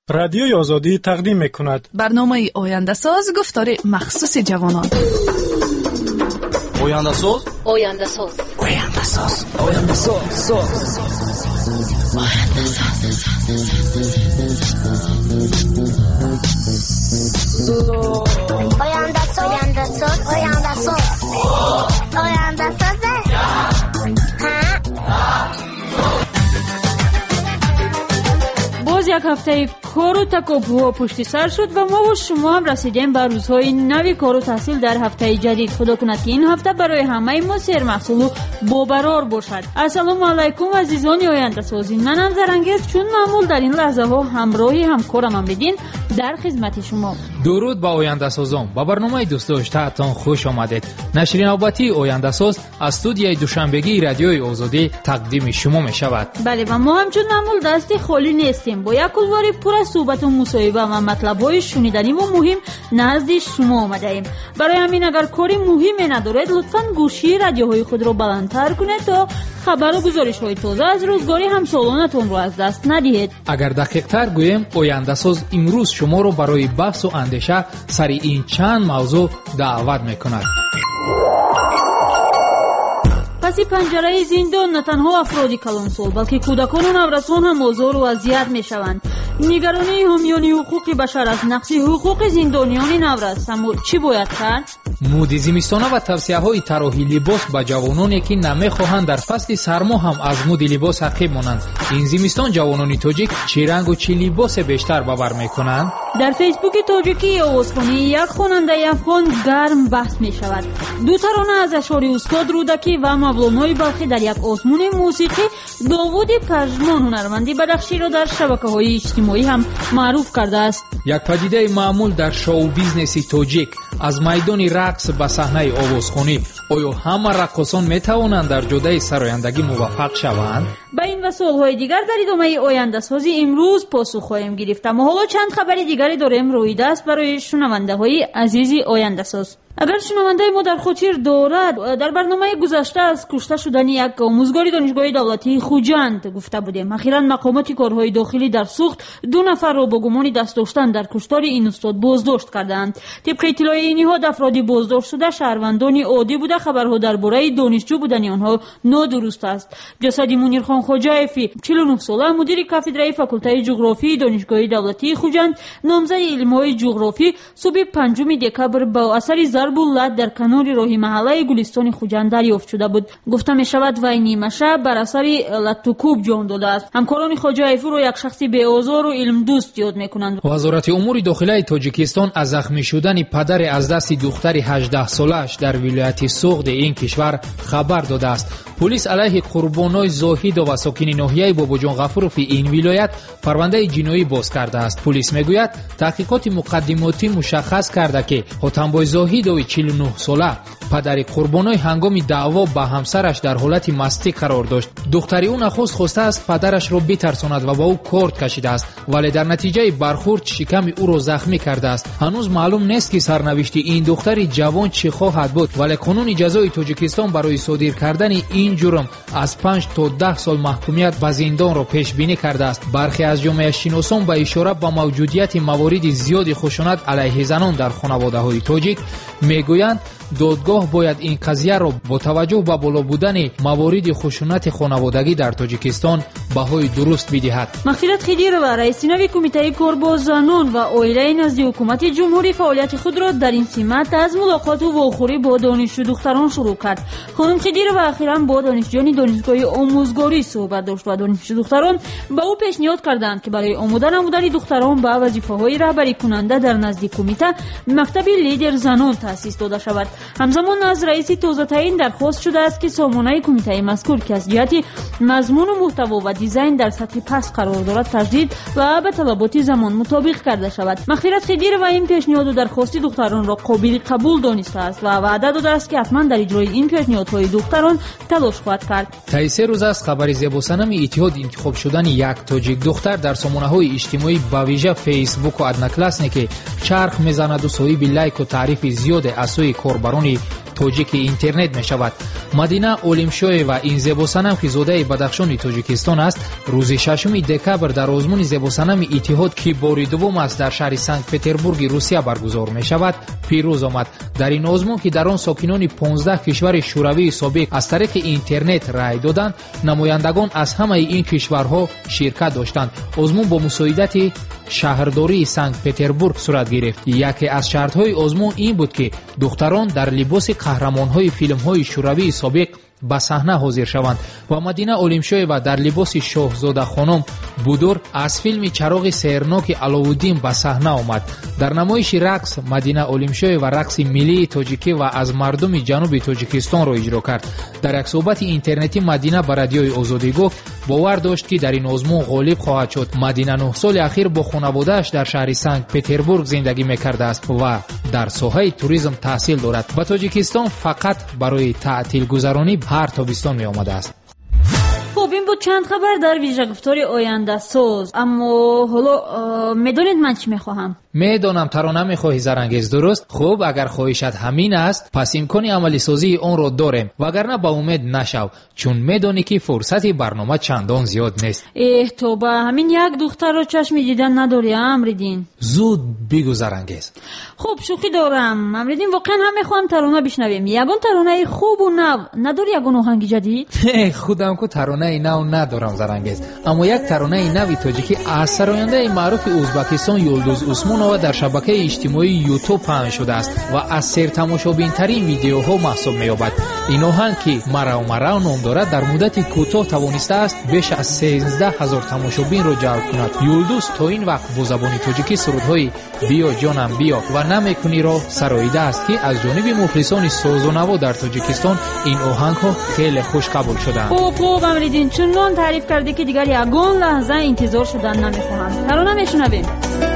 رادیوی آزادی تقدیم می‌کند برنامه آینده ساز گفتار مخصوص جوانان. آینده ساز آینده ساز آینده ساز آینده ساز آینده ساز آینده ساز آینده ساز باز یک هفته کار و تکاپوها پشت سر شد و ما و شما هم رسیدیم به روزهای نوی کار و تحصیل در هفته جدید. خدا کند که این هفته برای همه ما سرمحصول و باقرار باشد. السلام علیکم عزیزان آینده سازی، منم زرنگیز چون معمول در این لحظه ها همراهی همکارم بدین در خدمت شما. درود با آینده سازان، با برنامه دوست داشته‌تان خوش آمدید. نشر نوبتی آینده ساز از استودیوی دوشنبگی رادیوی آزادی تقدیم شما می شود. بله و ما همچون معمول دستی خالی نیستیم، با یک کلواری پر از صحبت و مصاحبه و مطلب‌های شنیدنی و مهم نزد شما آمده ایم. برای همین اگر کاری مهمی ندارید لطفاً گوشی رادیوهای خود را بلندتر کنید تا خبر و گزارش‌های تازه از روزگاری همسالانتون را از دست ندهید. اگر دقیق‌تر گویم آینده ساز امروز شما را برای بحث و اندیشه سر این چند موضوع دعوت می‌کند. پس پنجره زندان نه تنها افرادی کلانسال بلکه کودکان و نورسان هم آزار و اذیت میشوند. نگرانی حامیان حقوق بشر از نقض حقوق زندانیان نورس، اما چی باید کرد؟ مود زمستانه و توصیه‌های طراحی لباس به جوانانی که نمی‌خواهند در فصل سرما هم از مود لباس عقب مانند. این زمستان جوانان تاجیک چه رنگ و چه لباس بیشتر باور می‌کنند؟ در فیسبوک تاجیکی آوازخوانی یک خواننده افغان گرم بحث می‌شود. دو ترانه از اشعار استاد رودکی و مولانای بلخی در یک آزمون موسیقی داوود پژمان هنرمندی بدخشی را در شبکه‌های اجتماعی هم معروف کرده است. یک پدیده معمول در شو بیزنس تاجیک از میدان رقص به صحنه آوازخوانی، آیا همه رقاصان میتوانند در جدای سرایندگی موفق شوند؟ با این و سوالهای دیگر در ادامه آینده سازی امروز پاسخ خواهیم گرفت. اما حالا چند خبر دیگری داریم روی دست برای شنونده های عزیز آینده ساز. اگر شنونده ما در خاطر دارد، در برنامه گذشته از کشته شدن یک آموزگار دانشگاه دولتی خوجند گفته بودیم. اخیراً مقامات کارهای داخلی در سوخت 2 نفر را با گمان دست داشتن در کشتار این استاد بازداشت کردند. طبق اطلاع این نهاد افرادی بازداشت شده شهروندان عادی بوده. خبرها درباره دانشجو بودن آنها نادرست است. جسد منیر خان خوجایفی 49 ساله مدیر کاتدرای فاکولته جغرافی دانشگاه دولتی خوجند نامزد علم‌های جغرافی صبح 5 دکبر با اثر ضرب لط در کنار راه محله گلستان خوجند دریافت شده بود. گفته می شود وی نیمه شب بر اثر لط و کوب جان داده است. همکاران خوجایفی را یک شخص بی آزار و علم دوست یاد می‌کنند. وزارت امور داخلی تاجیکستان از زخمی شدن پدر از دست دختر 18 سالش در ولایت سوغد این کشور خبر داده است. پلیس علیه قربانای زاهد و ساکن ناحیه باباجان غفورов این ولایت پرونده جنایی باز کرده است. پلیس میگوید تحقیقات مقدماتی مشخص کرده که حاتمبای زاهد و 49 ساله پدر قربانای هنگام دعوا با همسرش در حالت مستی قرار داشت. دختری او نخست خواسته است پدرش را بترساند و با او کارت کشیده است، ولی در نتیجه برخورد شکم او را زخمی کرده است. هنوز معلوم نیست که سرنوشت این دختر جوان چه خواهد بود، ولی قانون جزای تاجیکستان برای صادر کردن این جرم از 5 تا 10 سال محکومیت به زندان را پیش بینی کرده است. برخی از جامعه شناسان به اشاره به موجودیت موارد زیاد خشونت علیه زنان در خانواده‌های تاجیک میگویند دادگاه باید این قضیه را با توجه به بالا بودن موارد خشونت خانوادگی در تاجیکستان بهای درست بدهد. مغفرت خدیرова رئیس نوی کمیته کار با زنان و عائله نزد حکومت جمهوری فعالیت خود را در این سمت از ملاقات و واخوری با دانشجو دختران شروع کرد. خانم خدیرova اخیراً با دانشجویان دانشگاه آموزگاری صحبت داشت و دانشجو دختران به او پیشنهاد کردند که برای آماده نمودن دختران به وظیفه‌های رهبری کننده در نزد کمیته مکتب لیدر زنان تأسیس داده شود. همزمان از رئیس تازه تعیین درخواست شده است که سامانه کمیته مذکور که از جهت مضمون و محتوا و دیزاین در سطح پس قرار دارد تجدید و به طلبات زمان مطابق کرده شود. مغفرت خدیرova این پیشنهاد و درخواست دختران را قابل قبول دانسته است و وعده داده است که حتما در اجرای این پیشنهادهای دختران تلاش خواهد کرد. طی 3 روز است خبر زیباسنم اتحاد انتخاب شدن یک تاجیک دختر در سامانه‌های اجتماعی به ویژه فیسبوک و ادناکلاسنیک چرخ میزند و صاحب لایک و تعریف زیاد از سوی کاربران رهبران توجیک اینترنت می شود. مدینه اولمشوی و این زیباسنم که زاده بدخشان تاجیکستان است، روز 6 دکبر در آزمون زیباسنم اتحاد که باری دوم است در شهر سنت پتربورگ روسیه برگزار می شود پیروز آمد. در این آزمون که در آن ساکنان 15 کشور شوروی سابق از طریق اینترنت رای دادند، نمایندگان از همه این کشورها شرکت داشتند. آزمون با مساعدت شهرداری سنت پتربورگ صورت گرفت. یکی از شرط‌های آزمون این بود که دختران در لباس قهرمان‌های فیلم‌های شوروی سابق به صحنه حاضر شوند و مدینه اولمشوی و در لباس شاهزاده خانم بودور از فیلم چراغ سحرناک علاءالدین به صحنه آمد. در نمایش رقص مدینه اولمشوی و رقص ملی تاجیکی و از مردم جنوب تاجیکستان را اجرا کرد. در یک صحبت اینترنتی مدینه به رادیوی آزادی گفت باور داشت که در این آزمون غالب خواهد شد. مدینه 9 سال اخیر با خانواده‌اش در شهر سنت پتربورگ زندگی می‌کرده است و در ساحه توریسم تحصیل دارد. به تاجیکستان فقط برای تعطیل گذرانی هر تابستان می آمده است. خب این بود چند خبر در ویژه گفتار آینده ساز. اما حالا میدونید من چی میخواهم؟ میدونم ترانه میخواهی زرنگیز، درست؟ خب اگر خواهشت همین است پس امکان عملی سازی اون رو داریم، وگرنه با امید نشو، چون میدونی که فرصت برنامه چندان زیاد نیست. تو با همین یک دختر رو چشم دیدن نداری امریدین؟ زود بگو زرنگیز. خب شوخی دارم امریدین، واقعا هم میخوام ترانه بشنویم. یگان ترانه خوب و نو نداری؟ یگان آهنگ جدید؟ خودم که ترانه نو ندارم زرنگیز، اما یک ترانه نوی تاجیکی از سراینده معروف ازبکستان یولدوز عثمانووا در شبکه اجتماعی یوتیوب پخش شده است و از سرتماشابین‌ترین ویدیوها محسوب می‌یابد. این آهنگ که مرا نام دارد در مدت کوتاه توانسته است بیش از 13000 تماشابین را جلب کند. یولدوز تا این وقت با زبان تاجیکی سرودهای بیا جانم بیا و نمیکنی را سراییده است که از جانب مخلصان ساز و نوا در تاجیکستان این آهنگ‌ها خیلی خوش قبول شدند. خوب امریدین، چون تعریف کرده که دیگر یگان لحظه انتظار شدن نمی‌خواهم. ترانه میشنویم.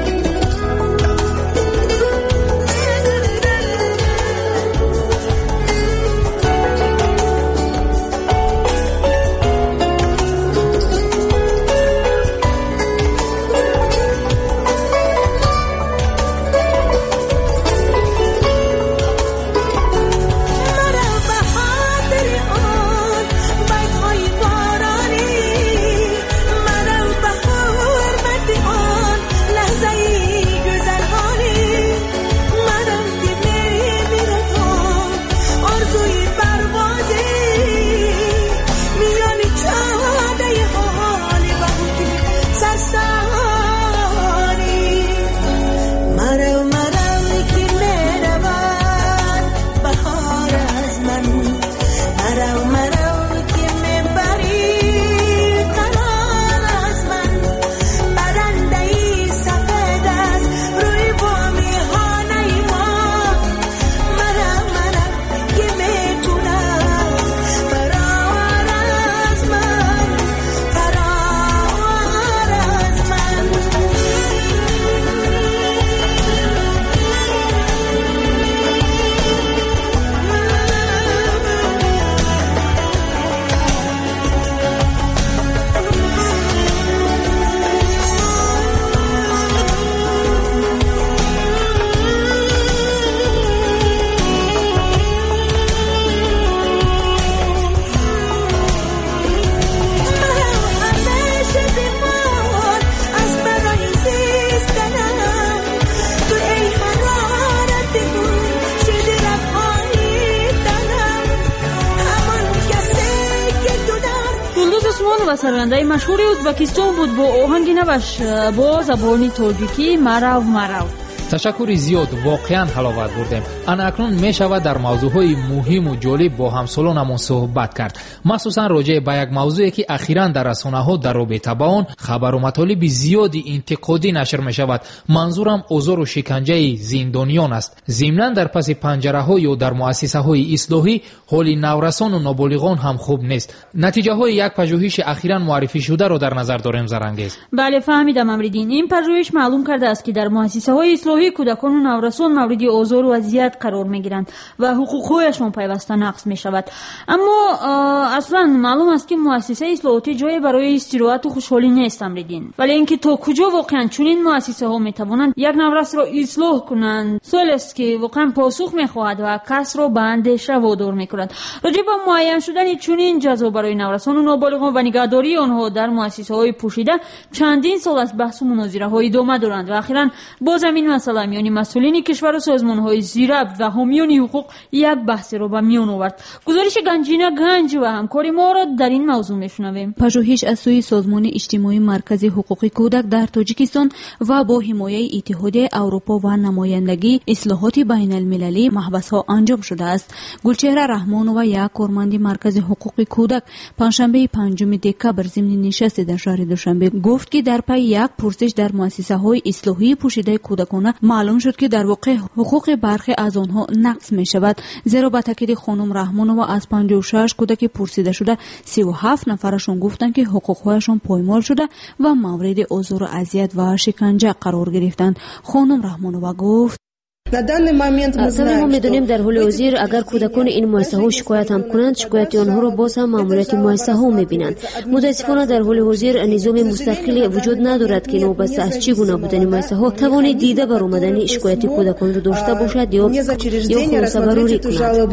و سرانده مشهور ازبکستان بود با آهنگ نوش با زبان تاجیکی مرو. تشکر زیاد، واقعا حلاوت بردیم. اکنون می شود در موضوعهای مهم و جالب با همسالانمون صحبت کرد، مخصوصا راجع به یک موضوعی که اخیراً در رسانه‌ها در رابطه با آن خبر و مطالب زیادی انتقادی نشر می شود. منظورم آزار و شکنجه زندانیان است. ضمناً در پس پنجره‌ها یا در مؤسسه‌های اصلاحی حال نورسان و نابالغان هم خوب نیست. نتیجه‌های یک پژوهش اخیراً معرفی شده را در نظر داریم زرنگیز. بله فهمیدم امریدین. این پژوهش معلوم کرده است که در مؤسسه‌های اصلاحی کودکان و نورسان مورد آزار و اذیت قرار میگیرند و حقوقهایشان پیوسته نقض میشود. اما اصلا معلوم است که مؤسسه اصلاحاتی جای برای استراحت و خوشحالی نیست امریدین. ولی اینکه تا کجا واقعا چنین مؤسسه ها میتوانند یک نورس را اصلاح کنند سوال است که واقعا پاسخ میخواهد و کس را به اندیشه وادار میکند. راجع به معین شدن چنین جزا برای نورسان و نابالغان و نگهداری آنها در مؤسسه های پوشیده چندین سال از بحث و مناظره های ادامه دارند و اخیرا باز همین مسئله میان مسئولین کشور و سازمان های زیربط و حامیان حقوق یک بحث را به میان آورد. گزارش گنجینه گنج و همکاری ما را در این موضوع میشنویم. پژوهش از سوی سازمان اجتماعی مرکزی حقوق کودک در تاجیکستان و با حمایت اتحادیه اروپا و نمایندگی اصلاحات بین المللی محبس ها انجام شده است. گلچهره رحمانова یک کارمند مرکز حقوق کودک پنجشنبه 5 دکبر ضمن نشست در شهر دوشنبه گفت که در پی یک پرسش در مؤسسه های اصلاحی پوشیده کودکانه معلوم شد که در واقع حقوق برخی از آنها نقض می شود. زیرا به تاکید خانم رحمانова از 56 کودک پرسیده شده 37 نفرشون گفتند که حقوقهایشان پایمال شده و مورد آزار و اذیت و شکنجه قرار گرفتند. خانم رحمانова گفت ما میدونیم در حال حاضر اگر کودکان این مؤسسه ها شکایت هم کنند شکایت آنها را باز هم ماموریت مؤسسه ها میبینند. متاسفانه در حال حاضر نظام مستقلی وجود ندارد که نوبسته از چگونه بودن مؤسسه ها توان دیده بر آمدن شکایت کودکان را داشته باشد یا خلاصه‌براری کند.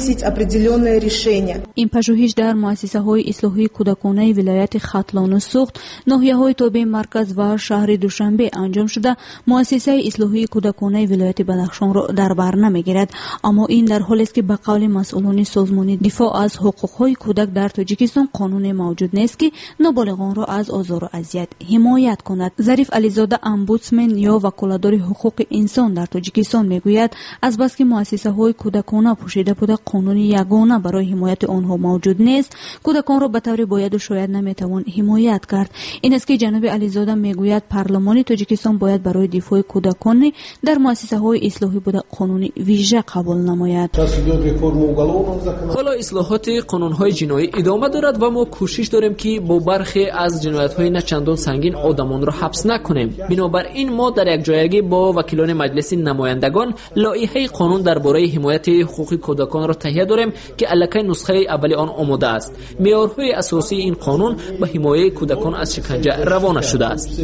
این پژوهش در مؤسسه های اصلاحی کودکانه ولایت ختلان و سوخت ناحیه های تابع مرکز و شهر دوشنبه انجام شده. مؤسسه اصلاحی کودکانه ولایت بدخشان را در بر نمیگیرد، اما این در حالی است که به قول مسئولان سازمان دفاع از حقوق‌های کودک در تاجیکستان قانون موجود نیست که نابالغان را از آزار و اذیت حمایت کند. ظریف علیزاده امبودسمن یا وکالتدار حقوق انسان در تاجیکستان میگوید از بس که مؤسسه‌های کودکانه پوشیده بوده قانون یگانه برای حمایت آنها موجود نیست، کودکان را به طور باید و شاید نمیتوان حمایت کرد. این است که جناب علیزاده میگوید پارلمان تاجیکستان باید برای دفاع کودکان در مؤسسه‌های اصلاحی بوده قانون ویژه قبول نماید. حالا اصلاحات قانون‌های جنایی ادامه دارد و ما کوشش داریم که با برخی از جنایت‌های نه چندان سنگین آدمان را حبس نکنیم. بنابراین ما در یک جایگی با وکیلان مجلس نمایندگان لایحه قانون درباره حمایت حقوق کودکان را تهیه داریم که الکی نسخه اولی آن آماده است. معیارهای اساسی این قانون به حمایت کودکان از شکنجه روانه شده است.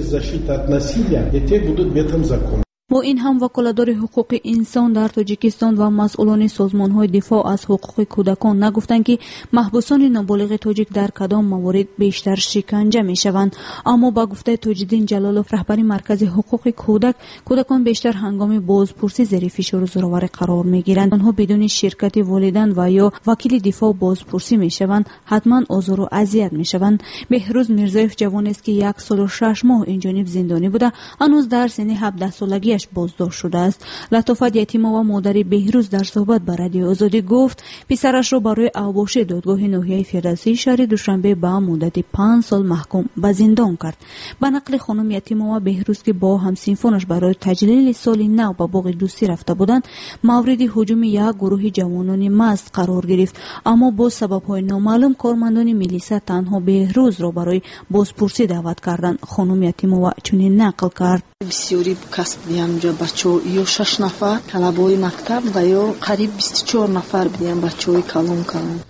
با این هم وکالتدار حقوق انسان در تاجیکستان و مسئولان سازمان‌های دفاع از حقوق کودکان نگفتند که محبوسان نابالغ تاجیک در کدام موارد بیشتر شکنجه می‌شوند، اما با گفته تاج‌الدین جلالوف رهبر مرکز حقوق کودکان بیشتر هنگام بازپرسی زیر فشار و زورآوری قرار می‌گیرند. آنها بدون شرکت والدین و یا وکیل دفاع بازپرسی می‌شوند، حتما آزار و اذیت می‌شوند. بهروز میرزایف جوان است که 1 سال و 6 ماه این جانب زندانی بوده، هنوز در سن 17 سالگی بازداشت شده است. لطافت یتیم‌ها و مادر بهروز در صحبت با رادیو آزادی گفت پسرش را برای اوباش دادگاه ناحیه فردوسی شهر دوشنبه به مدت 5 سال محکوم به زندان کرد. به نقل خانم یتیم‌ها بهروز که با همسنفانش برای تجلیل سال نو به باغ دوستی رفته بودند، مورد هجوم یک گروه جوانان مست قرار گرفت، اما با سبب‌های نامعلوم کارمندان ملیسا تنها بهروز را برای بازپرسی دعوت کردند. خانم یتیم‌ها چنین نقل کرد: بسیاری کسب دیدم اونجا بچه‌ها یا 6 نفر طلبه‌های مکتب و یا قریب 24 نفر دیدم بچه‌های کلان.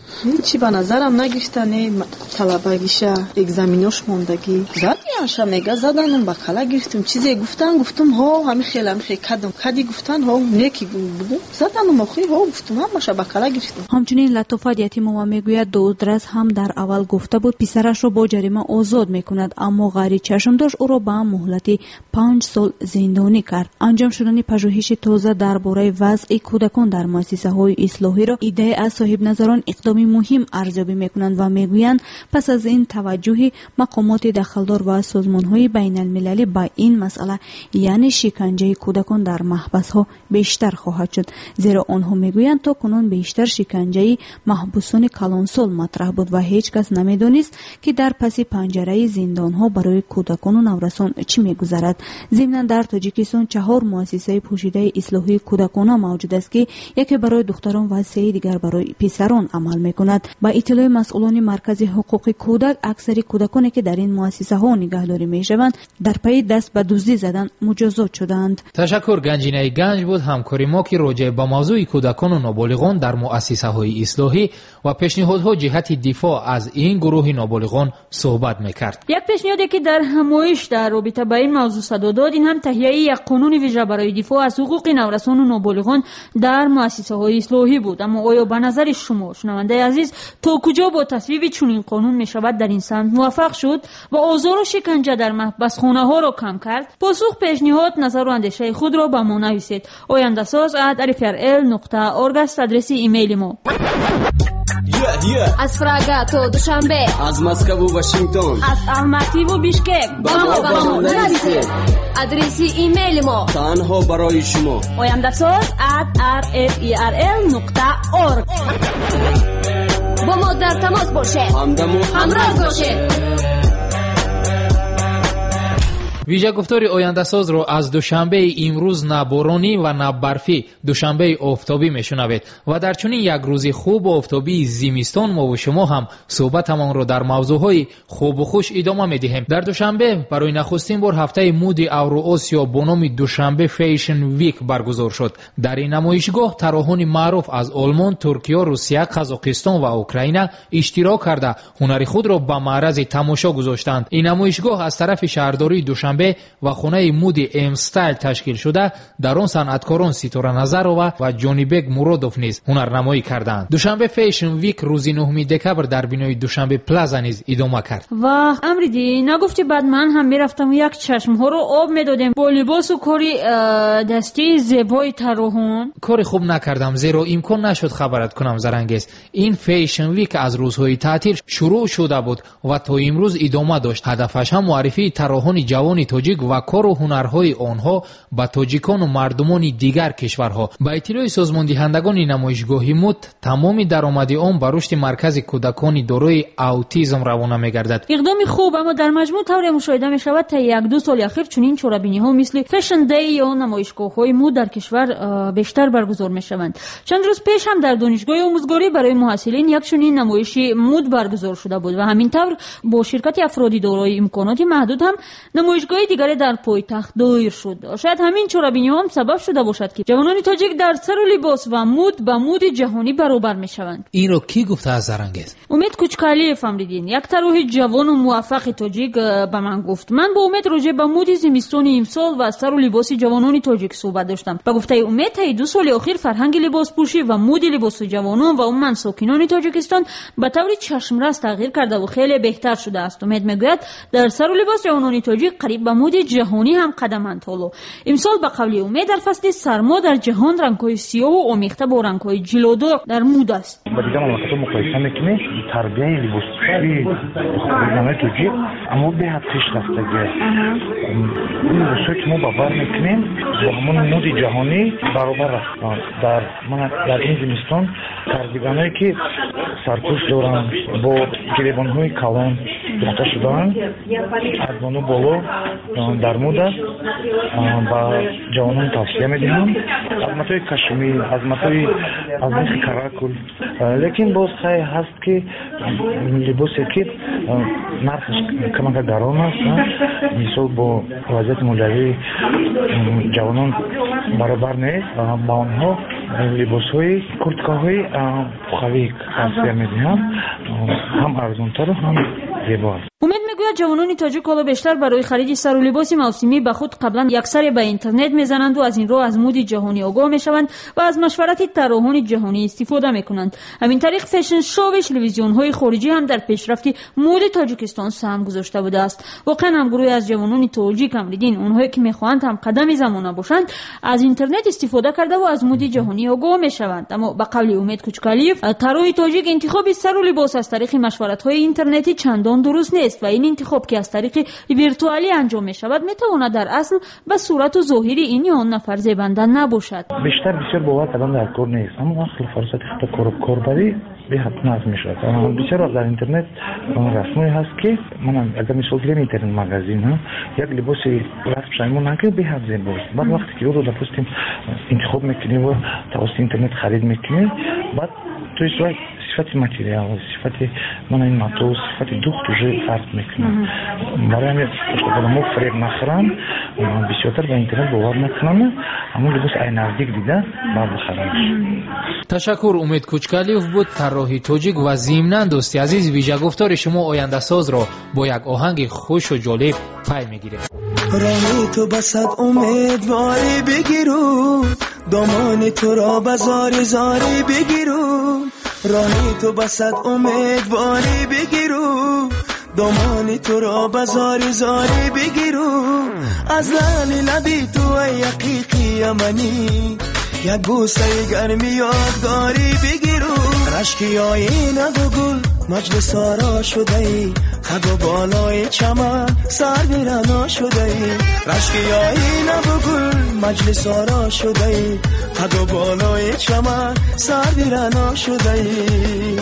چی به نظرم نگرفتن طلبگیشه اگزامیناش موندگی زدیانش میگه زدن با کلا گرفتم چیزی گفتم ها همین خیلی کدی گفتن ها نیکی بود زدن مخی ها گفتم همش با کلا گرفتم. همچنین لطافت یتیم‌ها میگوید دادرس هم در اول گفته بود پسرش را با جریمه آزاد میکند، اما غیر چشم داشت او را به مهلت 5 سال زندانی کرد. انجام شدن پژوهش تازه درباره وضع کودکان در مؤسسه‌های اصلاحی را ایده از صاحب نظران اقدامی مهم ارزیابی میکنند و میگویند پس از این توجه مقامات دخلدار و سازمان‌های بین المللی به این مسئله یعنی شکنجه کودکان در محبس‌ها بیشتر خواهد شد، زیرا آنها میگویند تا کنون بیشتر شکنجه محبوسان کلانسال مطرح بود و هیچ کس نمیدانست که در پس پنجره زندان‌ها برای کودکان و نورسان چی میگذرد. ضمناً در تاجیکستان 4 مؤسسه پوشیده اصلاحی کودکانه موجود است که یکی برای دختران و 3 دیگر برای پسران عمل میکند. با اطلاع مسئولان مرکز حقوق کودک اکثر کودکانی که در این مؤسسه ها نگاه نگهداری میشوند در پی دست به دزدی زدن مجازات شدند. تشکر. گنجینه گنج بود همکاری ما که راجع به موضوع کودکان و نابالغان در مؤسسه‌های اصلاحی و پیشنهادها جهت دفاع از این گروه نابالغان صحبت میکرد. یک پیشنهادی که در همایش در رابطه با این موضوع صدا داد این هم تهیه یک قانون ویژه برای دفاع از حقوق نورسان و نابالغان در مؤسسه‌های اصلاحی بود. اما آیا به نظر شما شنونده عزیز تا کجا با تصویب چنین قانون میشود در این سمت موفق شد و آزار و شکنجه در محبسخانه‌ها را کم کرد؟ پاسخ، پیشنهاد، نظر و اندیشه خود را به ما نویسید. oyandasaz@rfrl.org است آدرس ایمیل ما. از فراگا تا دوشنبه، از مسکو و واشنگتن، از الماتی و بیشکک با ما نویسید. آدرس ایمیل ما تنها برای شما oyandasaz@rfrl.org. با ما در تماس باشید، همراه باشید. ویژه گفتار آینده ساز رو از دوشنبه امروز نه بارانی و نه برفی، دوشنبه آفتابی میشنوید و در چنین یک روز خوب و آفتابی زمستان ما و شما هم صحبتمان رو در موضوعهای خوب و خوش ادامه میدهیم. در دوشنبه برای نخستین بار هفته مود اورو-آسیا با نام دوشنبه فیشن ویک برگزار شد. در این نمایشگاه طراحان معروف از آلمان، ترکیه، روسیه، قزاقستان و اوکراین اشتراک کرده هنر خود را به معرض تماشا گذاشتند. این نمایشگاه از طرف شهرداری دوشنبه و خانه مود ام استایل تشکیل شده در آن صنعتکاران ستاره نظرова و جونی بگ مرادوف نیز هنرنمایی کردند. دوشنبه فیشن ویک روز 9 دکبر در بینای دوشنبه پلازا نیز ادامه کرد. و امریدی نگفتی بعد من هم میرفتم یک چشم ها رو آب میدادم با لباس و کاری دستی زیبای طراحان. کار خوب نکردم زیرا امکان نشد خبرت کنم زرنگیز. این فیشن ویک از روزهای تعطیل شروع شده بود و تا امروز ادامه داشت. هدفش هم معرفی طراحان جوان تاجیک و کار و هنرهای آنها با تاجیکان و مردمان دیگر کشورها. با اطلاع سازمان دهندگان نمایشگاه مود تمام درآمد آن به رشد مرکز کودکان دارای اوتیسم روانه می‌گردد. اقدام خوب، اما در مجموع طور مشاهده می‌شود تا یک دو سال اخیر چنین چورابینی‌ها مثل فشن دی یا نمایشگاه‌های مود در کشور بیشتر برگزار می‌شوند. چند روز پیش هم در دانشگاه آموزگاری برای محصلین یک چنین نمایشی مود برگزار شده بود و همین طور با شرکت افرادی دارای امکانات محدود هم نمایشگاه دیگری در پایتخت دایر شد. شاید همین چورابینی‌ها هم سبب شده باشد که جوانان تاجیک در سر و لباس و مود با مود جهانی برابر می‌شوند. این رو کی گفته از زرنگیز؟ امید کوچکالی فهمیدین، یک طراح جوان و موفق تاجیک به من گفت. من با امید راجع به مود زمستان امسال و سر و لباس جوانان تاجیک صحبت داشتم. با گفته امید تا 2 سال اخیر فرهنگ لباس پوشی و مود لباس جوانان و عموما ساکنان تاجیکستان به طور چشمرس تغییر کرده و خیلی بهتر شده است. امید میگوید در سر و لباس جوانان تاجیک قریب به مود جهانی هم قدمند هلو. امسال به قول امید در فصل سرما در جهان رنگ‌های سیاه و آمیخته با رنگ‌های جلودار در مود است. با دیگه مملکت‌ها مقایسه می‌کنیم تربیت لباسپوشی خودمانه توجیه اما به حد پیشرفتگی این روزها که ما باور می‌کنیم با همون مود جهانی برابر است. در این زمستان کاردیگانایی که سرپوش دارن با گریبان‌های کلان دوخته شده‌اند از بانو بالا در مود است. با جوانان توصیه می‌دهم از متای کشمیر از متای از مثل کراکل، لیکن باز سعی هست که لباسی که نرخش کمک گران است مثال با وضعیت مولوی جوانان برابر نیست. با آنها لباس‌های کورتکاهای پوخاوی توصیه می‌دهم، هم ارزان‌تر و هم زیبا است. امید میگوید جوانان تاجیک حالا بیشتر برای خرید سر و لباس موسمی به خود قبلا یکسری به اینترنت میزنند و از این راه از مود جهانی آگاه میشوند و از مشورت طراحان جهانی استفاده میکنند. همین طریق فشن شو و تلویزیون‌های خارجی هم در پیشرفت مود تاجیکستان سهم گذاشته بوده است. واقعا هم گروهی از جوانان تاجیک امریدین اونهایی که میخواهند هم قدم زمانه باشند از اینترنت استفاده کرده و از مود جهانی آگاه میشوند. اما به قول امید کوچکالیف طراح تاجیک انتخاب سر و لباس از طریق مشورت‌های اینترنتی چندان درست نیست و این انتخاب که از طریق ویرتوالی انجام می شود می تواند در اصل به صورت و ظاهری این آن نفر زیبنده نباشد. بیشتر بسیار باور کردن در کار نیست، اما اصل فرصت کاربری به حد نظم می شود. بسیار در اینترنت رسمی هست که من اگر مثال گیرم اینترنت مغازین ها یک لباس رسم شایمون نکه به حد زیباست. بعد وقتی که رو دپستیم انتخاب میکنیم و توسط اینترنت خرید میکنیم بعد توی صورت صفت ماتریال صفت من این ماتو صفت دوخت уже فرق میکنه برای همین خودمو فریب نخورم بسیارتر به اینترنت باور نکنم اما لباس ای نزدیک دیده بعد بخرم. تشکر امید کوچکالیوف بود طراح تاجیک و ضمناً دوستی عزیز ویژه گفتار شما آینده ساز را با یک آهنگ خوش و جالب پی میگیره. راهی تو بسد امیدواری بگیرو دامان تو را بزاری زاری بگیرو راهی تو بسد امیدواری بگیرو دامان تو را بزاری زاری بگیرو از لعل لبی تو ای حقیقی یمنی یک بوسه گرمی یادگاری بگیرو رشکی آینه و گل مجلس آرا شده ای خد و بالای چمن سر بیرنا شده ای رشکی آینه و گل مجلس آرا شده ای خد و بالای چمن سر بیرنا شده ای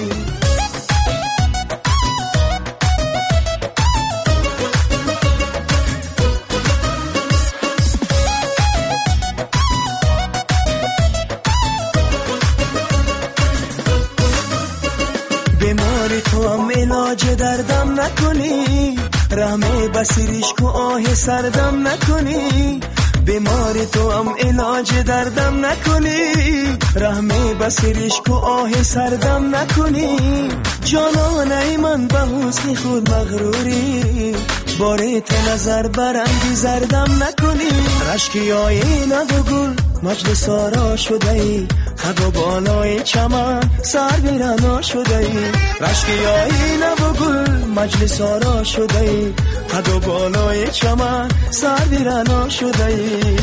تو هم علاج دردم نکنی رحمه بسیریش کو آه سردم نکنی بیماری تو هم علاج دردم نکنی رحمه بسیریش کو آه سردم نکنی جانانه من به حسن خود مغروری بارت نظر برنگی زردم نکنی رشکی آینه و گل مجلس آرا شده ای خد و بالای چمن سر بیرنا شده ای رشکی آینه و گل مجلس آرا شده ای خد و بالای چمن سر بیرنا شده ای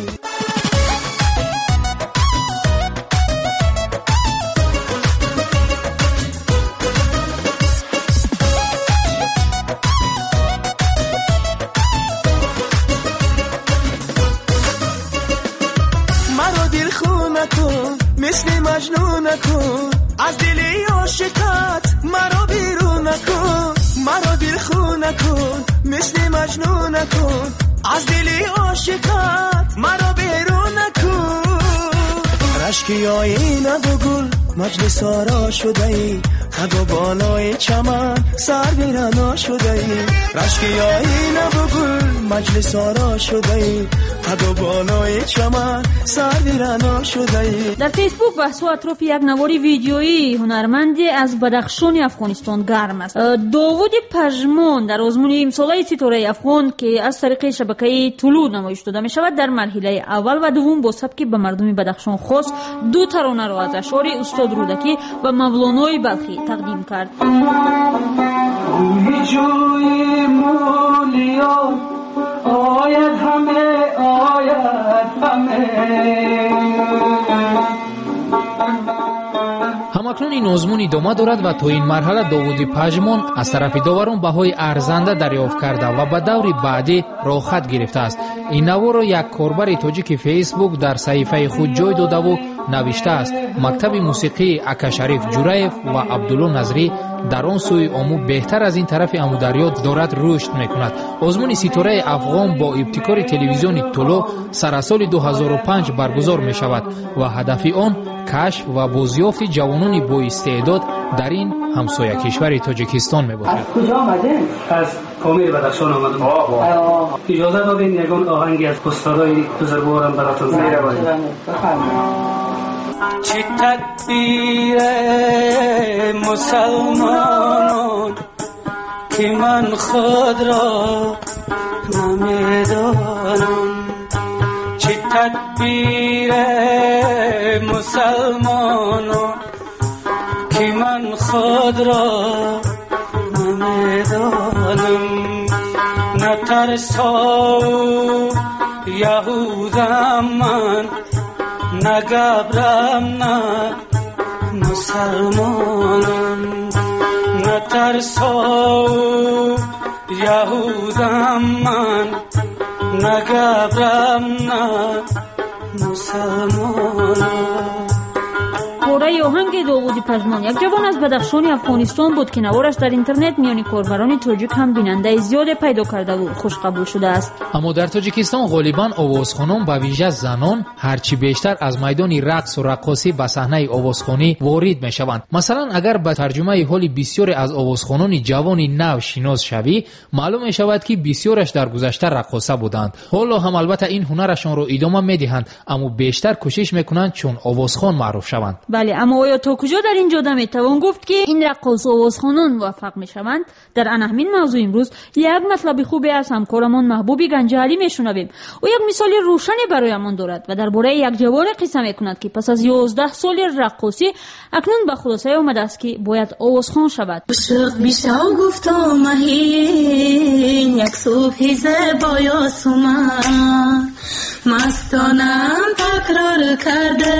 مثل مجنون نکن از دلی عاشقت مرا بیرون نکن مرا دلخون نکن مثل مجنون نکن از دلی عاشقت مرا بیرون نکن رشکی آینه و گل مجلس آرا شده ای خد و بالای چمن سر بیرنا شده ای رشکی آینه و گل مجلس آرا شده ای خد و بالای چمن سر بیرنا شده ای. در فیسبوک بحث و اطراف یک نواری ویدیویی هنرمندی از بدخشان افغانستان گرم است. داوود پژمان در آزمون امساله ستاره افغان که از طریق شبکه طلوع نمایش داده می شود در مرحله اول و دوم با سبک به مردم بدخشان خاص دو ترانه را از اشعار استاد رودکی و مولانای بلخی تقدیم کرد. آید همه آید همه همکنون این آزمون ادامه دارد و تا این مرحله داوود پژمان از طرف داوران بهای ارزنده دریافت کرده و به دور بعدی راحت گرفته است. این نوار را یک کاربر تاجیک فیسبوک در صحیفه خود جای داده و نوشته است مکتب موسیقی اکا شریف جورایف و عبدالله نظری در آن سوی آمو بهتر از این طرف امودریا دارد رشد میکند. آزمون ستاره افغان با ابتکار تلویزیون طلوع سر سال 2005 برگزار می شود و هدف آن کشف و بازیافت جوانان با استعداد در این همسایه کشور تاجیکستان می باشد. از کجا آمده؟ از کامل بدخشان آمدم. اجازه دادین یگان آهنگی از استادای بزرگوارم براتون بفرمایید. چه تدبیر مسلمانان که من خود را نمیدانم چه تدبیر مسلمانان که من خود را نمیدانم نترسا یهودم من نگبرم نه مسلمانم نترسا یهودم من نگبرم نه مسلمانم درباره آهنگ داوودی پژمان. یک جوان از بدخشان افغانستان بود که نوارش در اینترنت میان کاربران تاجیک هم بیننده زیاد پیدا کرده و خوش قبول شده است. اما در تاجیکستان غالبا آوازخوانان به ویژه زنان هرچی بیشتر از میدان رقص و رقاصی به صحنه آوازخوانی وارد میشوند. مثلا اگر به ترجمه حال بسیاری از آوازخوانان جوان نو شناس شوی، معلوم میشود که بسیارش در گذشته رقاصه بودند. حالا هم البته این هنرشان را ادامه میدهند، اما بیشتر کوشش میکنند چون آوازخوان معروف شوند. بله، اما آیا تا کجا در این جاده میتوان گفت که این رقاص و آوازخوانان موفق میشوند؟ در همین موضوع امروز یک مطلب خوبی از همکارمان محبوبی گنجعلی میشنویم. او یک مثال روشنی برایمان دارد و درباره یک جوان قصه میکند که پس از 11 سال رقاصی اکنون به خلاصه آمده است که باید آوازخوان شود. عشق بیشا گفتم مهین یک صبح زیبای آسمان مستانم تکرار کرده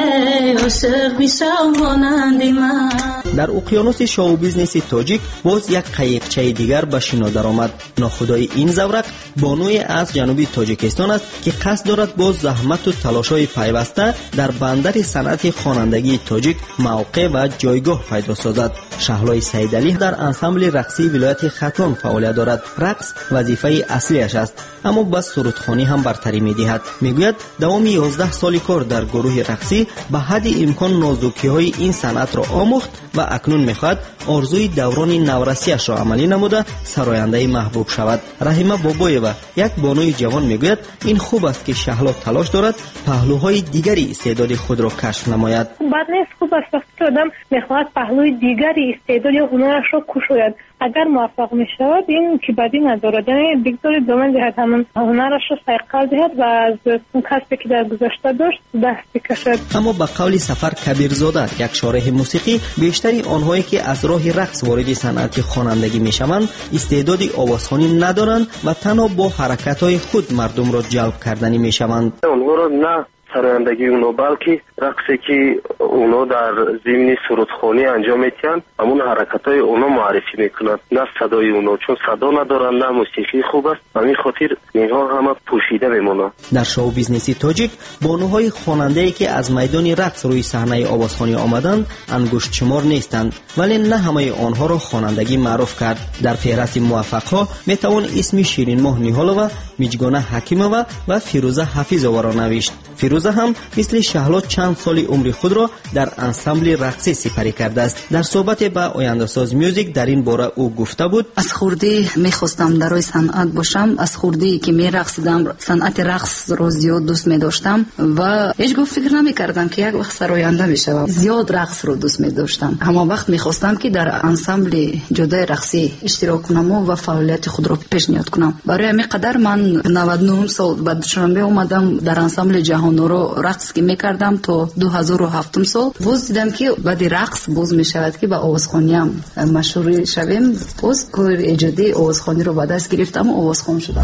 عشق بیشا مانند من. در اقیانوس شو بیزنس تاجیک باز یک قایقچه دیگر به شنا درآمد. ناخدای این زورق بانوی از جنوبی تاجیکستان است که قصد دارد با زحمت و تلاش‌های پیوسته در بندر صنعت خوانندگی تاجیک موقع و جایگاه پیدا سازد. شهلای سیدعلی در انسامبل رقصی ولایت ختان فعالیت دارد. رقص وظیفه اصلیش است، اما بس سرودخوانی هم برتری می‌دهد. میگوید دوام 11 سال کار در گروه رقصی به حد امکان نازکی‌های این صنعت را آموخت و اکنون می‌خواهد آرزوی دوران نورسی‌اش را عملی نموده سراینده محبوب شود. رحیمه بابایوا یک بانوی جوان میگوید این خوب است که شهلا تلاش دارد پهلوهای دیگری استعداد خود را کشف نماید. بد نیست، خوب است که آدم می‌خواهد پهلوی دیگری استعداد یا هنرش را کشاید. اگر موفق می‌شود این که بدی ندارد، یعنی دیگه دامن دهد همون هنرش را سیقل دهد و از اون کسبی که در گذشته داشت دست بکشد. اما به قول سفر کبیرزاده یک شارح موسیقی، بیشتری آنهایی که از راه رقص وارد صنعت خوانندگی میشوند استعداد آوازخوانی ندارند و تنها با حرکت‌های خود مردم را جلب کردنی میشوند. اونها را نه سرایندگی اونا بلکه رقصی که اونا در ضمن سرودخوانی انجام میتین همون حرکت‌های اونا معرفی میکنند، نه صدای اونا، چون صدا ندارن نه موسیقی خوب است، همین خاطر اینها همه پوشیده میمونند. در شو بیزنسی تاجیک بانوهای خواننده‌ای که از میدان رقص روی صحنه آوازخوانی آمدند انگشت شمار نیستند، ولی نه همه آنها را خوانندگی معروف کرد. در فهرست موفق‌ها میتوان اسم شیرین ماه نیهالووا، میجگانه حکیمووا و فیروزه حفیظووا را نوشت. فیروزه هم مثل شهلا چند سال عمر خود را در انسامبل رقصی سپری کرده است. در صحبت با آینده ساز میوزیک در این باره او گفته بود: از خوردی میخواستم در روی صنعت باشم، از خوردی که میرقصیدم صنعت رقص رو زیاد دوست میداشتم و هیچ گفت فکر نمیکردم که یک وقت سراینده میشم. زیاد رقص رو دوست میداشتم، اما وقت میخواستم که در انسامبل جدای رقصی اشتراک کنم و فعالیت خود رو پیشنهاد کنم. برای همین قدر من 99 سال بعد شنبه اومدم در انسامبل جهان رو رقص که میکردم تا 2007 سال. باز دیدم که بعد رقص باز میشود که با آوازخوانی هم مشهور شویم. باز کار ایجادی آوازخوانی رو به دست گرفتم و آوازخوان شدم.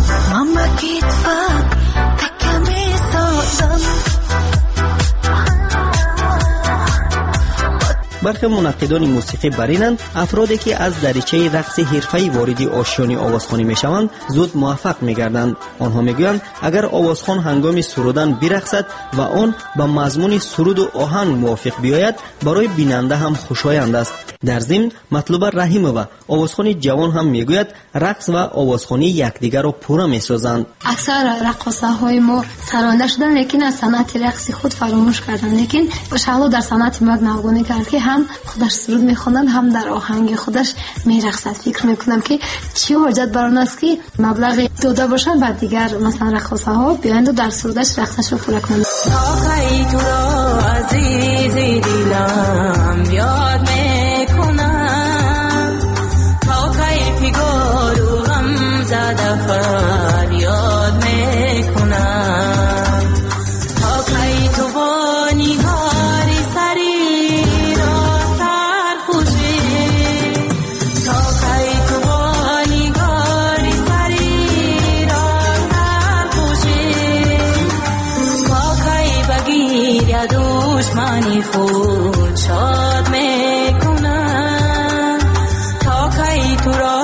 برخی منقدان موسیقی برینند افرادی که از دریچه رقص حرفه‌ای وارد آشیانه آوازخوانی میشوند زود موفق میگردند. آنها میگویند اگر آوازخوان هنگام سرودن برقصد و آن با مضمون سرود و آهنگ موافق بیاید برای بیننده هم خوشایند است. در ضمن مطلوب رحیمووا آوازخوان جوان هم میگوید رقص و آوازخوانی یکدیگر را پوره میسازند. اکثر رقاصه‌های ما سرانده شدن لیکن از صنعت رقصی خود فراموش کردن. لیکن شهلا در صنعت مرد نوگانی کرد که هم خودش سرود میخوندن هم در آهنگ خودش میرقصد. فکر میکنم که چی حاجت بر آن است که مبلغ داده باشن بعد دیگر مثلا رقاصه‌ها بیایند و در سرودش رقصش رو پوره کنند. آخی تو را عزیزی دیلم یاد میکنم تا کی فیگار و غم زده فریاد میکنم تا کی تو بانی هاری سری را سرخوشی تا کی تو بانی هاری سری را سرخوشی تا کی بگیر یا دشمنی خود شاد میکنم تا کی تو را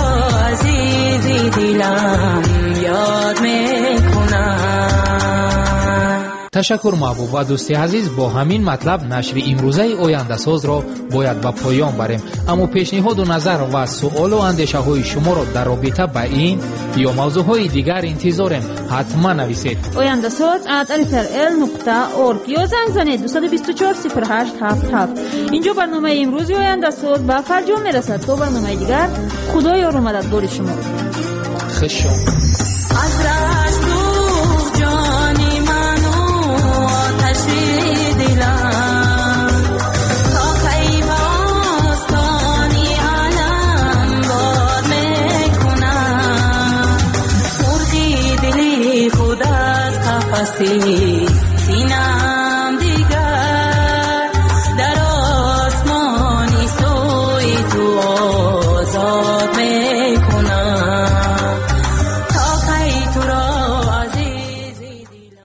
عزیزی دیلم یاد میکنم. تشکر محبوب و دوستی عزیز. با همین مطلب نشر امروزه آینده‌ساز را باید به پایان بریم. اما پیشنهاد و نظر و سوال و اندیشه های شما را در رابطه با این یا موضوع های دیگر انتظاریم. حتما نویسید. oyandasoz@rtrl.org یا زنگ زنید 224 0877. اینجا برنامه امروز آینده‌ساز به فرجام میرسد. تا برنامه دیگر، خدا یار و مددگار شما. خوش شما. سینه